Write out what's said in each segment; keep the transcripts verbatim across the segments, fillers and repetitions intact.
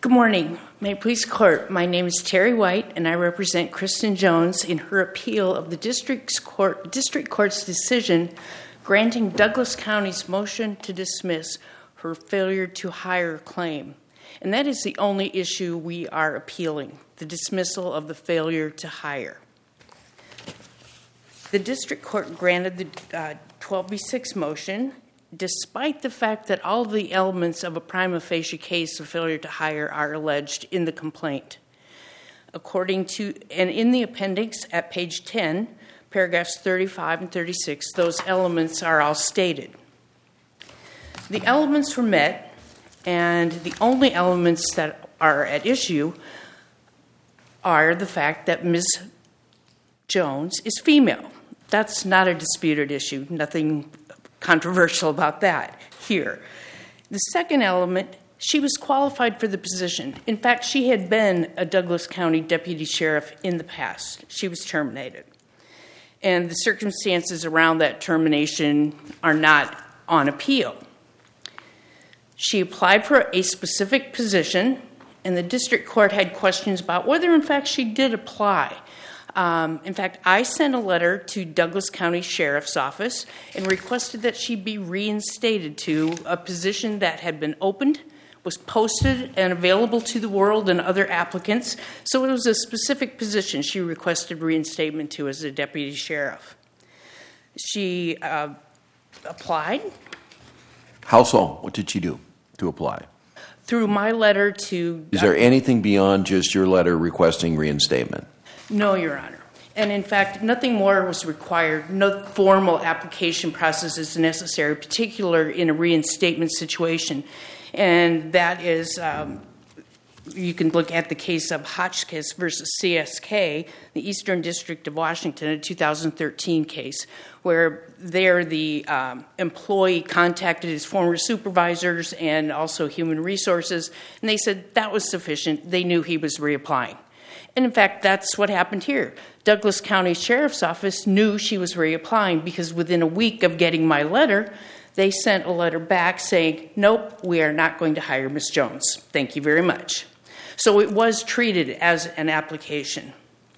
Good morning. May it please the court, my name is Terry White, and I represent Kristen Jones in her appeal of the district court, district court's decision granting Douglas County's motion to dismiss her failure to hire claim. And that is the only issue we are appealing, the dismissal of the failure to hire. The district court granted the uh, twelve B six motion despite the fact that all of the elements of a prima facie case of failure to hire are alleged in the complaint. According to, and in the appendix at page ten, paragraphs thirty-five and thirty-six, those elements are all stated. The elements were met, and the only elements that are at issue are the fact that Miz Jones is female. That's not a disputed issue, nothing controversial about that here. The second element, she was qualified for the position. In fact, she had been a Douglas County deputy sheriff in the past. She was terminated. And the circumstances around that termination are not on appeal. She applied for a specific position, and the district court had questions about whether, in fact, she did apply. Um, in fact, I sent a letter to Douglas County Sheriff's Office and requested that she be reinstated to a position that had been opened, was posted and available to the world and other applicants. So it was a specific position she requested reinstatement to as a deputy sheriff. She uh, applied. How so? What did she do to apply? Through my letter to... Is there anything beyond just your letter requesting reinstatement? No, Your Honor. And in fact, nothing more was required. No formal application process is necessary, particularly in a reinstatement situation. And that is, um, you can look at the case of Hotchkiss versus C S K, the Eastern District of Washington, a two thousand thirteen case, where there the um, employee contacted his former supervisors and also human resources, and they said that was sufficient. They knew he was reapplying. And in fact, that's what happened here. Douglas County Sheriff's Office knew she was reapplying because within a week of getting my letter, they sent a letter back saying, nope, we are not going to hire Miz Jones. Thank you very much. So it was treated as an application.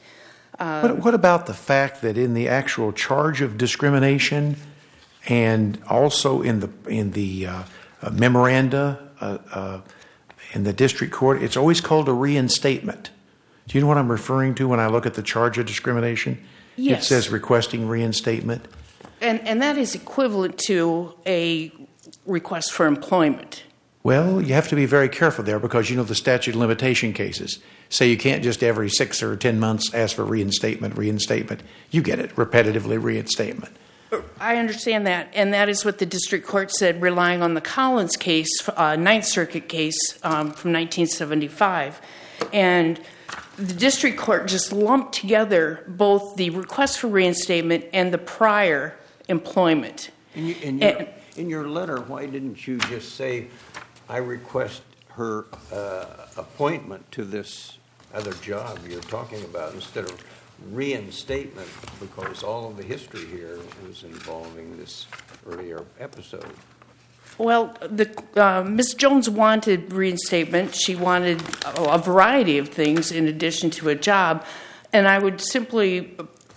Uh, what, what about the fact that in the actual charge of discrimination and also in the in the uh, uh, memoranda uh, uh, in the district court, it's always called a reinstatement? Do you know what I'm referring to when I look at the charge of discrimination? Yes. It says requesting reinstatement. And and that is equivalent to a request for employment. Well, you have to be very careful there because, you know, the statute of limitation cases say you can't just every six or ten months ask for reinstatement, reinstatement. You get it, repetitively reinstatement. I understand that, and that is what the district court said, relying on the Collins case, uh, Ninth Circuit case um, from nineteen seventy-five. And the district court just lumped together both the request for reinstatement and the prior employment. In, you, in, your, and, in your letter, why didn't you just say, I request her uh, appointment to this other job you're talking about, instead of reinstatement, because all of the history here was involving this earlier episode? Well, the uh, Miz Jones wanted reinstatement. She wanted a, a variety of things in addition to a job. And I would simply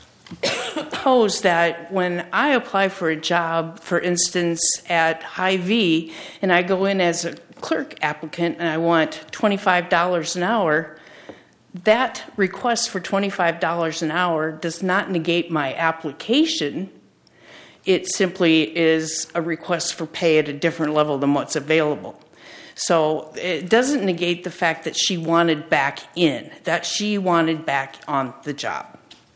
pose that when I apply for a job, for instance, at Hy-Vee, and I go in as a clerk applicant and I want twenty-five dollars an hour, that request for twenty-five dollars an hour does not negate my application. It simply is a request for pay at a different level than what's available. So it doesn't negate the fact that she wanted back in, that she wanted back on the job.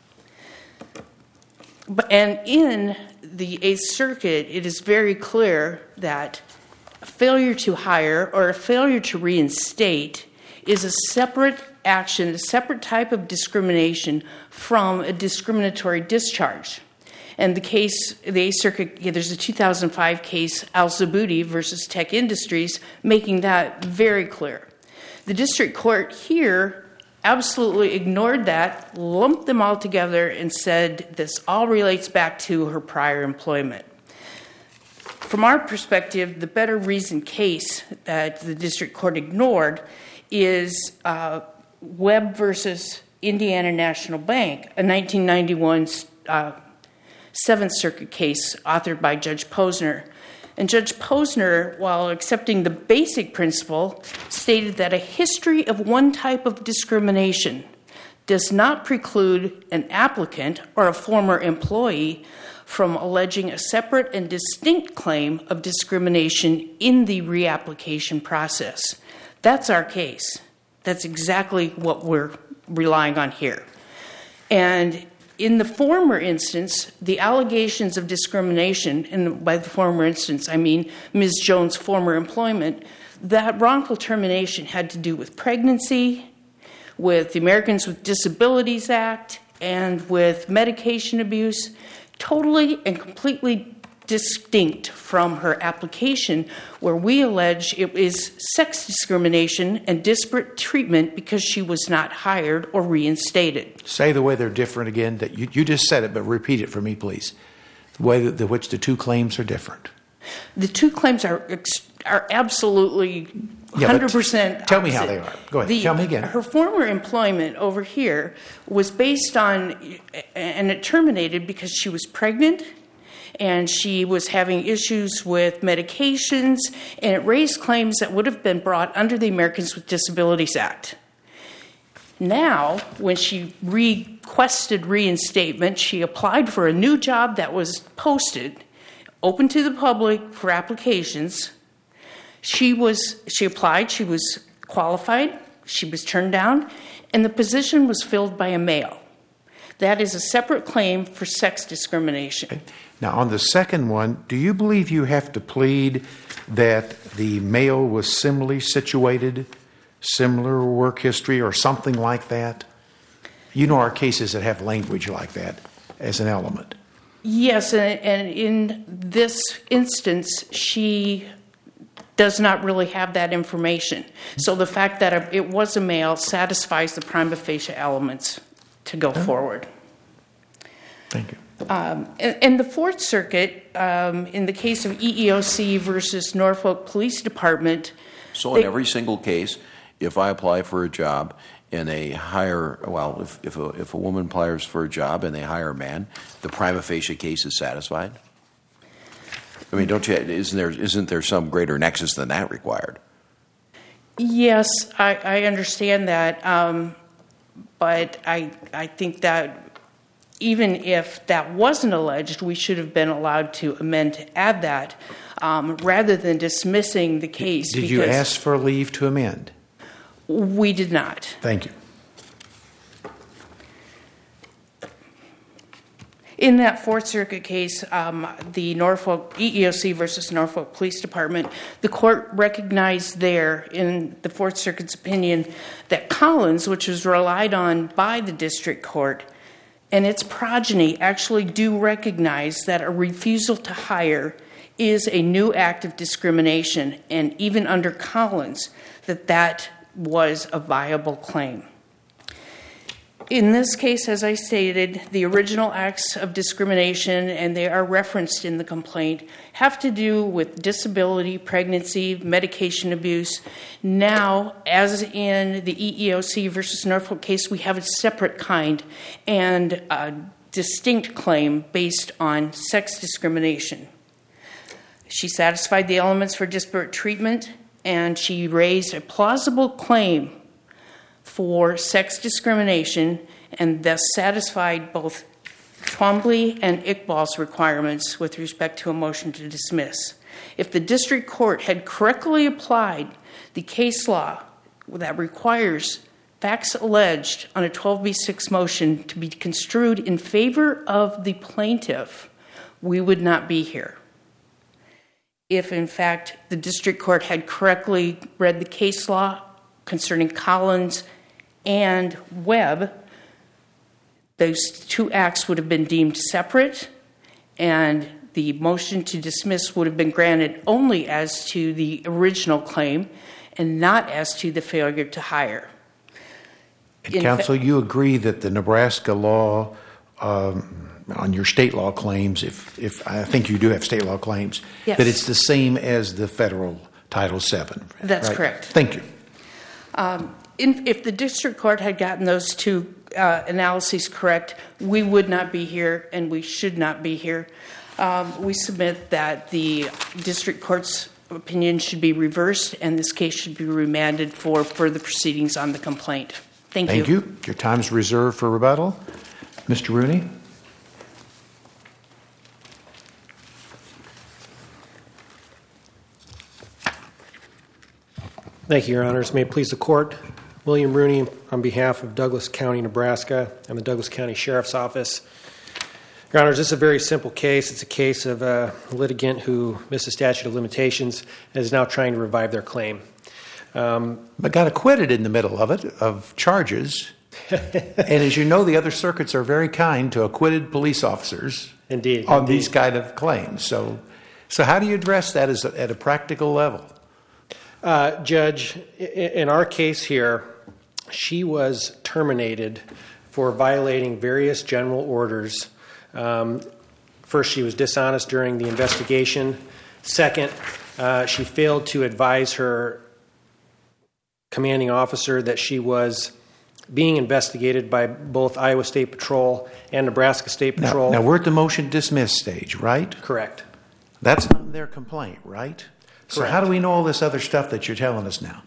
But, and in the Eighth Circuit, it is very clear that a failure to hire or a failure to reinstate is a separate action, a separate type of discrimination from a discriminatory discharge. And the case, the Eighth Circuit, yeah, there's a two thousand five case, Al-Zaboudi versus Tech Industries, making that very clear. The district court here absolutely ignored that, lumped them all together, and said this all relates back to her prior employment. From our perspective, the better reasoned case that the district court ignored is uh, Webb versus Indiana National Bank, a nineteen ninety-one uh, Seventh Circuit case authored by Judge Posner. And Judge Posner, while accepting the basic principle, stated that a history of one type of discrimination does not preclude an applicant or a former employee from alleging a separate and distinct claim of discrimination in the reapplication process. That's our case. That's exactly what we're relying on here. And in the former instance, the allegations of discrimination, and by the former instance, I mean Miz Jones' former employment, that wrongful termination had to do with pregnancy, with the Americans with Disabilities Act, and with medication abuse, totally and completely distinct from her application, where we allege it is sex discrimination and disparate treatment because she was not hired or reinstated. Say the way they're different again. That you, you just said it, but repeat it for me, please. The way that the, which the two claims are different. The two claims are are absolutely one hundred percent yeah, tell me opposite. how they are. Go ahead. The, tell me again. Her former employment over here was based on, and it terminated because she was pregnant, and she was having issues with medications, and it raised claims that would have been brought under the Americans with Disabilities Act. Now, when she requested reinstatement, she applied for a new job that was posted, open to the public for applications. She was, she applied, she was qualified, she was turned down, and the position was filled by a male. That is a separate claim for sex discrimination. Okay. Now, on the second one, do you believe you have to plead that the male was similarly situated, similar work history, or something like that? You know our cases that have language like that as an element. Yes, and, and in this instance, she does not really have that information. So the fact that it was a male satisfies the prima facie elements to go okay. forward. Thank you. Um, in, in the Fourth Circuit, um, in the case of E E O C versus Norfolk Police Department. So in they, every single case, if I apply for a job and they hire, well, if, if, a, if a woman applies for a job and they hire a man, the prima facie case is satisfied? I mean, don't you, isn't there, isn't there some greater nexus than that required? Yes, I, I understand that. Um, but I, I think that even if that wasn't alleged, we should have been allowed to amend to add that um, rather than dismissing the case. Did you ask for leave to amend? We did not. Thank you. In that Fourth Circuit case, um, the Norfolk E E O C versus Norfolk Police Department, the court recognized there in the Fourth Circuit's opinion that Collins, which was relied on by the district court, and its progeny actually do recognize that a refusal to hire is a new act of discrimination, and even under Collins, that that was a viable claim. In this case, as I stated, the original acts of discrimination, and they are referenced in the complaint, have to do with disability, pregnancy, medication abuse. Now, as in the E E O C versus Norfolk case, we have a separate kind and a distinct claim based on sex discrimination. She satisfied the elements for disparate treatment, and she raised a plausible claim for sex discrimination and thus satisfied both Twombly and Iqbal's requirements with respect to a motion to dismiss. If the district court had correctly applied the case law that requires facts alleged on a twelve B six motion to be construed in favor of the plaintiff, we would not be here. If, in fact, the district court had correctly read the case law concerning Collins and Webb, those two acts would have been deemed separate, and the motion to dismiss would have been granted only as to the original claim and not as to the failure to hire. And In counsel, fa- you agree that the Nebraska law um, on your state law claims, if, if I think you do have state law claims, Yes. that it's the same as the federal Title seven. That's right? correct. Thank you. Um, in, if the district court had gotten those two uh, analyses correct, we would not be here, and we should not be here. Um, we submit that the district court's opinion should be reversed, and this case should be remanded for further proceedings on the complaint. Thank you. Thank you. Your time is reserved for rebuttal. Mister Rooney? Thank you, Your Honors. May it please the Court, William Rooney on behalf of Douglas County, Nebraska, and the Douglas County Sheriff's Office. Your Honors, this is a very simple case. It's a case of a litigant who missed a statute of limitations and is now trying to revive their claim. Um, but got acquitted in the middle of it, of charges. And as you know, the other circuits are very kind to acquitted police officers indeed, on indeed. these kind of claims. So, so how do you address that as a, at a practical level? Uh, Judge, in our case here, she was terminated for violating various general orders. Um, first, she was dishonest during the investigation. Second, uh, she failed to advise her commanding officer that she was being investigated by both Iowa State Patrol and Nebraska State Patrol. Now, now we're at the motion dismiss stage, right? Correct. That's not their complaint, right? So Correct. how do we know all this other stuff that you're telling us now?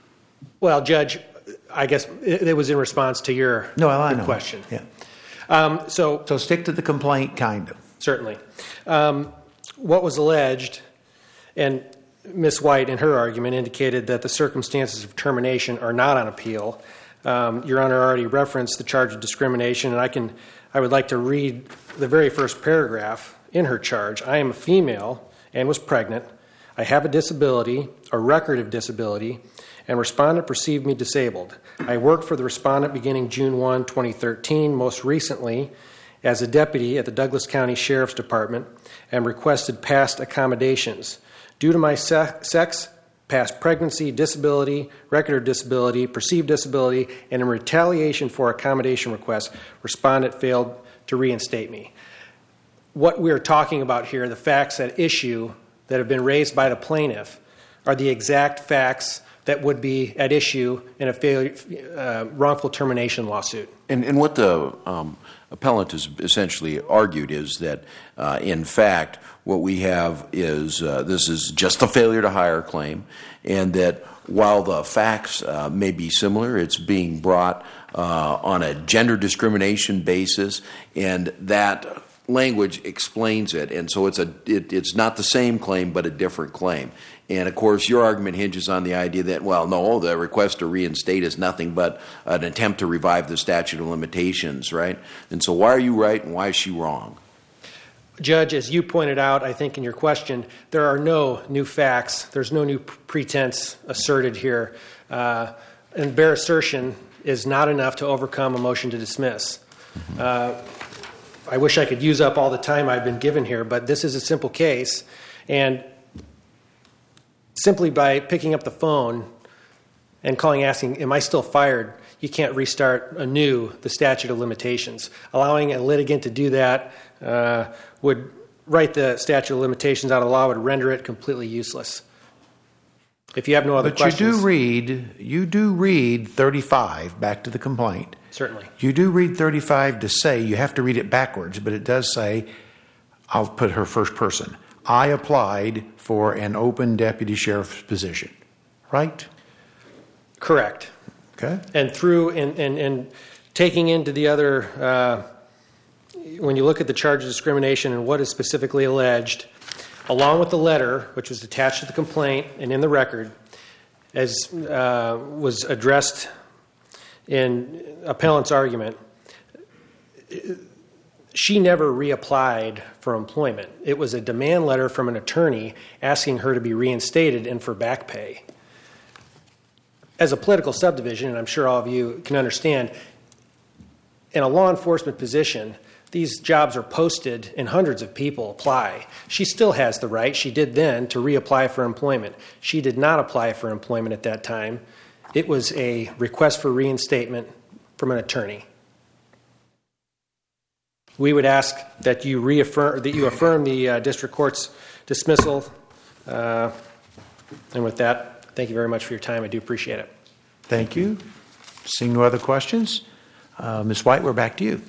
Well, Judge, I guess it, it was in response to your, no, I your know. question. Yeah. Um, so, so stick to the complaint, kind of. Certainly. Um, what was alleged, and Miz White in her argument indicated that the circumstances of termination are not on appeal. Um, Your Honor already referenced the charge of discrimination, and I can, I would like to read the very first paragraph in her charge. I am a female and was pregnant. I have a disability, a record of disability, and respondent perceived me disabled. I worked for the respondent beginning June first, twenty thirteen, most recently as a deputy at the Douglas County Sheriff's Department, and requested past accommodations. Due to my sex, past pregnancy, disability, record of disability, perceived disability, and in retaliation for accommodation requests, respondent failed to reinstate me. What we're talking about here, the facts at issue that have been raised by the plaintiff, are the exact facts that would be at issue in a failure, uh, wrongful termination lawsuit. And, and what the um, appellant has essentially argued is that, uh, in fact, what we have is uh, this is just a failure to hire claim, and that while the facts uh, may be similar, it's being brought uh, on a gender discrimination basis, and that language explains it, and so it's a it, it's not the same claim but a different claim. And of course, your argument hinges on the idea that, well, no, the request to reinstate is nothing but an attempt to revive the statute of limitations, right? And so, why are you right and why is she wrong? Judge, as you pointed out, I think in your question, there are no new facts. There's no new pretense asserted here, uh, and bare assertion is not enough to overcome a motion to dismiss. Mm-hmm. Uh, I wish I could use up all the time I've been given here, but this is a simple case. And simply by picking up the phone and calling asking, am I still fired, you can't restart anew the statute of limitations. Allowing a litigant to do that uh, would write the statute of limitations out of law, would render it completely useless. If you have no other but questions. But you do read, you do read thirty-five, back to the complaint. Certainly. You do read thirty-five to say, you have to read it backwards, but it does say, I'll put her first person. I applied for an open deputy sheriff's position, right? Correct. Okay. And through, and, and, and taking into the other, uh, when you look at the charge of discrimination and what is specifically alleged, along with the letter, which was attached to the complaint and in the record, as uh, was addressed in appellant's argument, she never reapplied for employment. It was a demand letter from an attorney asking her to be reinstated and for back pay. As a political subdivision, and I'm sure all of you can understand, in a law enforcement position, these jobs are posted and hundreds of people apply. She still has the right, she did then, to reapply for employment. She did not apply for employment at that time. It was a request for reinstatement from an attorney. We would ask that you reaffirm, that you affirm the uh, district court's dismissal. Uh, and with that, thank you very much for your time. I do appreciate it. Thank you. Seeing no other questions, uh, Miz White, we're back to you.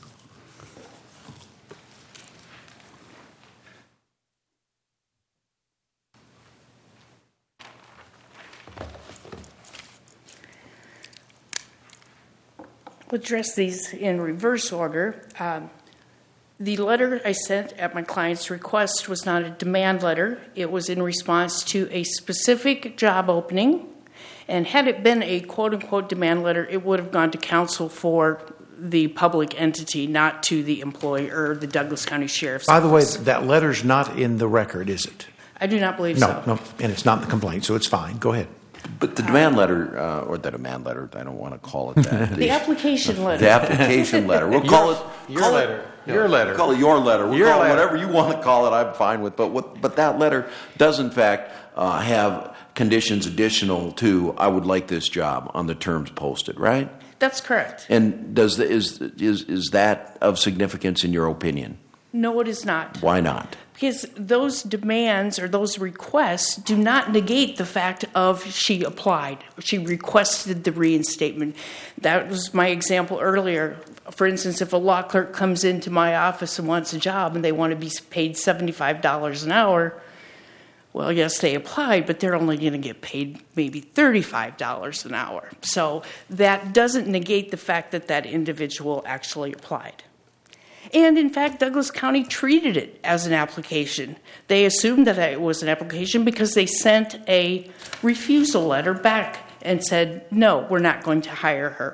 We'll address these in reverse order. Um, the letter I sent at my client's request was not a demand letter. It was in response to a specific job opening. And had it been a quote-unquote demand letter, it would have gone to counsel for the public entity, not to the employer, the Douglas County Sheriff's By the way, Office. that letter's not in the record, is it? I do not believe No, so. no, and it's not in the complaint, so it's fine. Go ahead. But the demand letter, uh, or the demand letter, I don't want to call it that. The application letter. The application letter. We'll call it your call letter. It, Your yeah, letter. Call it your letter. We'll Your call letter. it whatever you want to call it. I'm fine with. But what? But that letter does in fact uh, have conditions additional to "I would like this job" on the terms posted, right? That's correct. And does the, is is is that of significance in your opinion? No, it is not. Why not? Because those demands or those requests do not negate the fact of she applied. She requested the reinstatement. That was my example earlier. For instance, if a law clerk comes into my office and wants a job and they want to be paid seventy-five dollars an hour, well, yes, they applied, but they're only going to get paid maybe thirty-five dollars an hour. So that doesn't negate the fact that that individual actually applied. And in fact, Douglas County treated it as an application. They assumed that it was an application because they sent a refusal letter back and said, no, we're not going to hire her.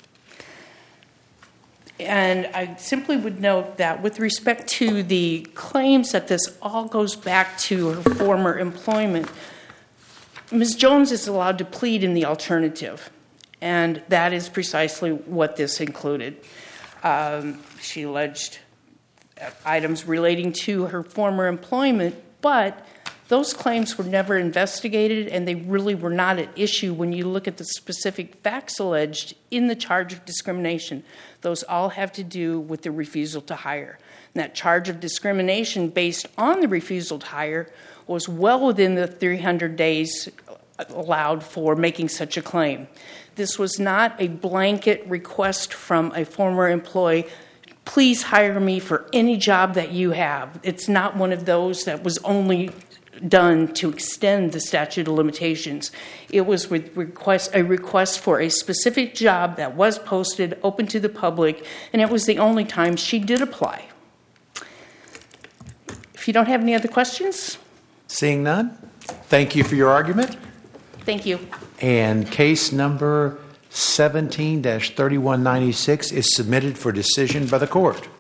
And I simply would note that with respect to the claims that this all goes back to her former employment, Miz Jones is allowed to plead in the alternative. And that is precisely what this included. Um, she alleged items relating to her former employment, but those claims were never investigated, and they really were not at issue when you look at the specific facts alleged in the charge of discrimination. Those all have to do with the refusal to hire. And that charge of discrimination based on the refusal to hire was well within the three hundred days allowed for making such a claim. This was not a blanket request from a former employee, please hire me for any job that you have. It's not one of those that was only done to extend the statute of limitations. It was with request, a request for a specific job that was posted, open to the public, and it was the only time she did apply. If you don't have any other questions? Seeing none, thank you for your argument. Thank you. And case number seventeen dash thirty-one ninety-six is submitted for decision by the court.